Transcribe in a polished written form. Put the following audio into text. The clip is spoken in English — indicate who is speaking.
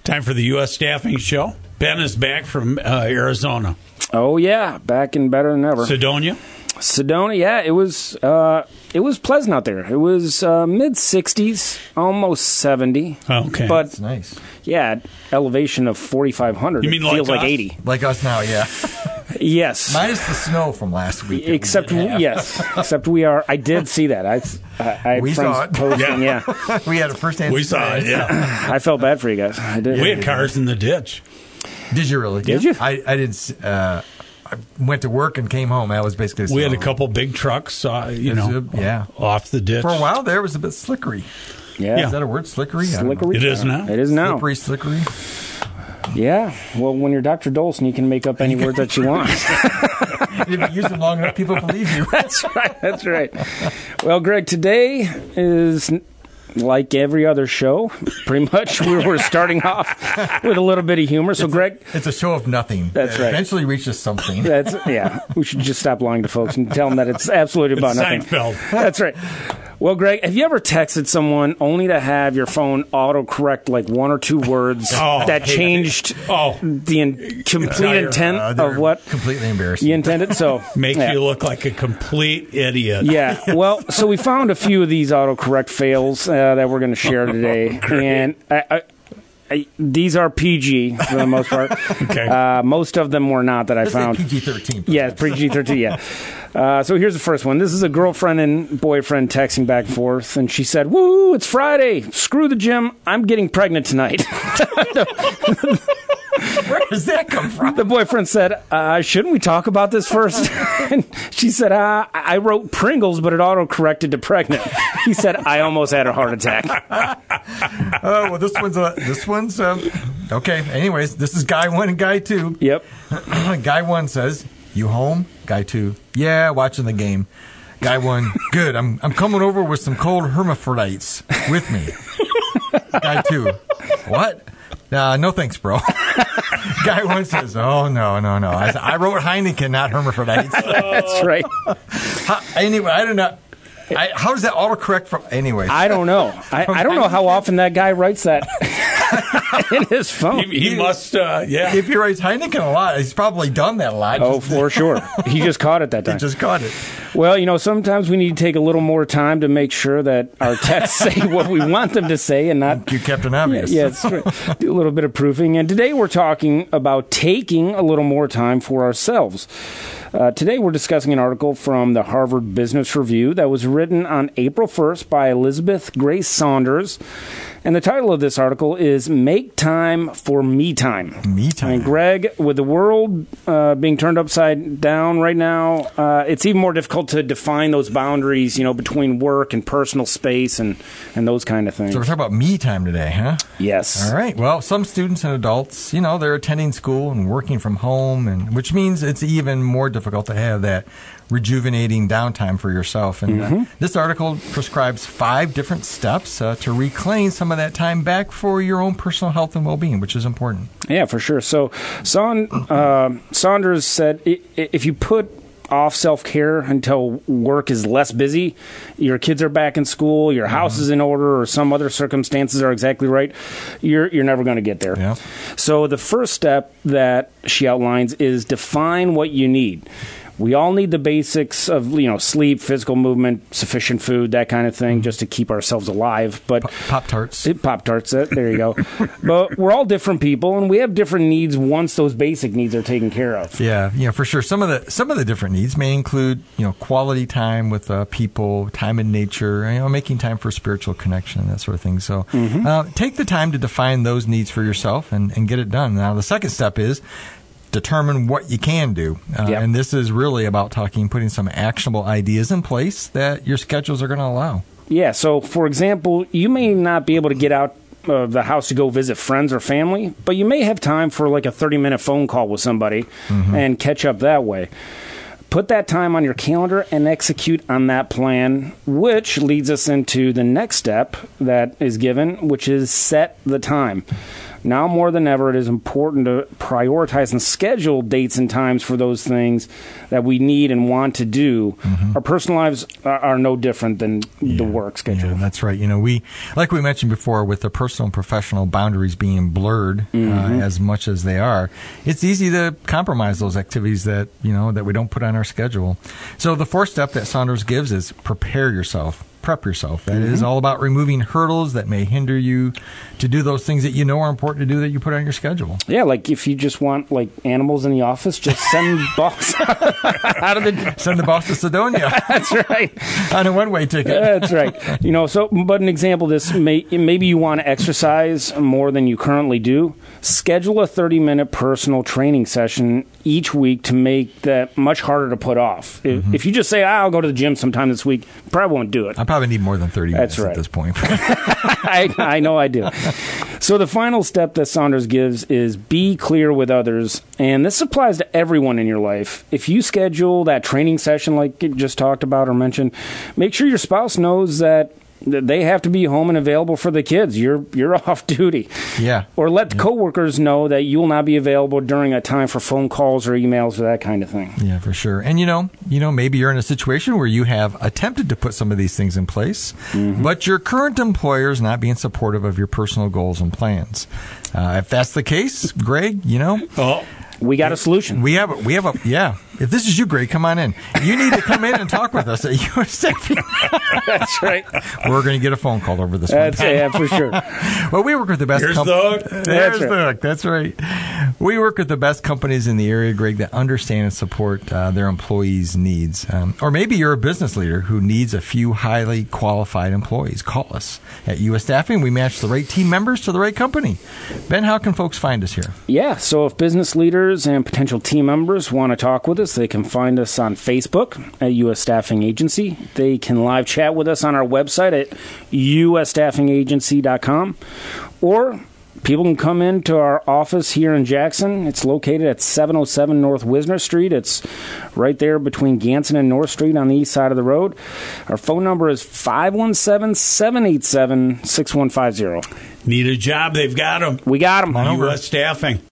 Speaker 1: Time for the U.S. Staffing Show. Ben is back from Arizona.
Speaker 2: Oh, yeah. Back and better than ever.
Speaker 1: Sedona,
Speaker 2: yeah. It was pleasant out there. It was mid-60s, almost 70.
Speaker 1: Okay.
Speaker 2: But,
Speaker 3: That's nice.
Speaker 2: yeah, elevation of 4,500.
Speaker 1: You mean
Speaker 2: it feels
Speaker 1: like
Speaker 2: like
Speaker 1: us?
Speaker 2: 80.
Speaker 3: Like us now, yeah.
Speaker 2: Yes.
Speaker 3: Minus the snow from last week.
Speaker 2: Except we are. I did see that. I had
Speaker 3: We
Speaker 2: friends
Speaker 3: saw it.
Speaker 2: posting, yeah.
Speaker 3: We had a first-hand
Speaker 1: we saw it, yeah.
Speaker 2: I felt bad for you guys. I did.
Speaker 1: We had cars in the ditch.
Speaker 3: Did you really?
Speaker 2: Did you?
Speaker 3: I didn't. I went to work and came home. That was basically.
Speaker 1: We had a couple big trucks,
Speaker 3: yeah.
Speaker 1: off the ditch.
Speaker 3: For a while there, it was a bit slickery.
Speaker 2: Yeah.
Speaker 3: Is that a word? Slickery? I don't know.
Speaker 2: Slickery?
Speaker 1: It is now.
Speaker 2: It is now.
Speaker 3: Slippery, slickery.
Speaker 2: Yeah. Well, when you're Dr. Dolson, you can make up any word that you want.
Speaker 3: If you use it long enough, people believe you.
Speaker 2: That's right. Well, Greg, today is like every other show. Pretty much we're starting off with a little bit of humor. So, Greg.
Speaker 3: It's a show of nothing.
Speaker 2: That's right.
Speaker 3: Eventually reaches something.
Speaker 2: We should just stop lying to folks and tell them that it's absolutely about nothing.
Speaker 1: Seinfeld.
Speaker 2: That's right. Well, Greg, have you ever texted someone only to have your phone autocorrect like one or two words that changed the complete intent of what
Speaker 3: completely embarrassing
Speaker 2: you intended? So
Speaker 1: Make you look like a complete idiot.
Speaker 2: Yeah. Well, so we found a few of these autocorrect fails that we're going to share today, and these are PG for the most part.
Speaker 1: Okay.
Speaker 2: Most of them were not that I found.
Speaker 3: PG-13.
Speaker 2: Yeah, PG-13, yeah. So here's the first one. This is a girlfriend and boyfriend texting back and forth, and she said, "Woo, it's Friday. Screw the gym. I'm getting pregnant tonight."
Speaker 3: Where does that come from?
Speaker 2: The boyfriend said, "Shouldn't we talk about this first?" And she said, "I wrote Pringles, but it auto-corrected to pregnant." He said, "I almost had a heart attack."
Speaker 3: Oh, well, this one's okay. Anyways, this is guy one and guy two.
Speaker 2: Yep.
Speaker 3: Guy one says, "You home?" Guy two, "Yeah, watching the game." Guy one, "Good. I'm coming over with some cold hermaphrodites with me." Guy two, "What? No thanks, bro." Guy one says, "Oh, no. I wrote Heineken, not hermaphrodites."
Speaker 2: That's right.
Speaker 3: Anyway, I don't know. How does that autocorrect from... Anyways.
Speaker 2: I don't know. I don't know how often that guy writes that in his phone.
Speaker 1: He must, yeah.
Speaker 3: If he writes Heineken a lot, he's probably done that a lot.
Speaker 2: Oh, for sure. He just caught it that time.
Speaker 3: He just caught it.
Speaker 2: Well, sometimes we need to take a little more time to make sure that our texts say what we want them to say and not...
Speaker 3: You Captain Obvious.
Speaker 2: Yeah, it's right. Do a little bit of proofing. And today we're talking about taking a little more time for ourselves. Today we're discussing an article from the Harvard Business Review that was written on April 1st by Elizabeth Grace Saunders. And the title of this article is Make Time for Me Time.
Speaker 3: Me time.
Speaker 2: And Greg, with the world being turned upside down right now, it's even more difficult to define those boundaries, between work and personal space and those kind of things.
Speaker 3: So we're talking about me time today, huh?
Speaker 2: Yes.
Speaker 3: All right. Well, some students and adults, they're attending school and working from home, and which means it's even more difficult to have that rejuvenating downtime for yourself. And this article prescribes 5 different steps to reclaim some of that time back for your own personal health and well-being, which is important.
Speaker 2: Yeah, for sure. So Saunders said if you put off self-care until work is less busy, your kids are back in school, your house is in order, or some other circumstances are exactly right, you're never going to get there.
Speaker 3: Yeah.
Speaker 2: So the first step that she outlines is define what you need. We all need the basics of, sleep, physical movement, sufficient food, that kind of thing, just to keep ourselves alive. But
Speaker 3: Pop-Tarts.
Speaker 2: Pop-Tarts, there you go. But we're all different people, and we have different needs once those basic needs are taken care of.
Speaker 3: Yeah, for sure. Some of the different needs may include, quality time with people, time in nature, making time for spiritual connection, that sort of thing. So take the time to define those needs for yourself and get it done. Now, the second step is determine what you can do. And this is really about putting some actionable ideas in place that your schedules are going to allow.
Speaker 2: Yeah, so for example, you may not be able to get out of the house to go visit friends or family, but you may have time for like a 30-minute phone call with somebody and catch up that way. Put that time on your calendar and execute on that plan, which leads us into the next step that is given, which is set the time. Now more than ever, it is important to prioritize and schedule dates and times for those things that we need and want to do. Our personal lives are no different than the work schedule.
Speaker 3: Yeah, that's right. We, like we mentioned before, with the personal and professional boundaries being blurred as much as they are, it's easy to compromise those activities that that we don't put on our schedule. So the fourth step that Saunders gives is prepare yourself. Prep yourself. That is all about removing hurdles that may hinder you to do those things that you know are important to do that you put on your schedule.
Speaker 2: Yeah, like if you just want animals in the office, just send boss out of the
Speaker 3: send the boss to Sedonia.
Speaker 2: That's right.
Speaker 3: On a one-way ticket.
Speaker 2: That's right. But an example of this, maybe you want to exercise more than you currently do. Schedule a 30-minute personal training session each week to make that much harder to put off. If you just say, I'll go to the gym sometime this week, you probably won't do it.
Speaker 3: I probably need more than 30 minutes at this point.
Speaker 2: I know I do. So the final step that Saunders gives is be clear with others. And this applies to everyone in your life. If you schedule that training session like you just talked about or mentioned, make sure your spouse knows that they have to be home and available for the kids. You're off duty.
Speaker 3: Yeah.
Speaker 2: Or let coworkers know that you will not be available during a time for phone calls or emails or that kind of thing.
Speaker 3: Yeah, for sure. And maybe you're in a situation where you have attempted to put some of these things in place, but your current employer is not being supportive of your personal goals and plans. If that's the case, Greg,
Speaker 2: we got a solution.
Speaker 3: We have a If this is you, Greg, come on in. You need to come in and talk with us at US Staffing.
Speaker 2: That's right.
Speaker 3: We're going to get a phone call over this one.
Speaker 2: Yeah, for sure.
Speaker 3: Well, we work with the best companies.
Speaker 2: There's the
Speaker 3: hook. That's right. We work with the best companies in the area, Greg, that understand and support their employees' needs. Or maybe you're a business leader who needs a few highly qualified employees. Call us. At US Staffing, we match the right team members to the right company. Ben, how can folks find us here?
Speaker 2: Yeah, so if business leaders and potential team members want to talk with us, they can find us on Facebook at U.S. Staffing Agency. They can live chat with us on our website at usstaffingagency.com. Or people can come into our office here in Jackson. It's located at 707 North Wisner Street. It's right there between Ganson and North Street on the east side of the road. Our phone number is 517-787-6150.
Speaker 1: Need a job? They've got them.
Speaker 2: We got them.
Speaker 1: U.S. Staffing.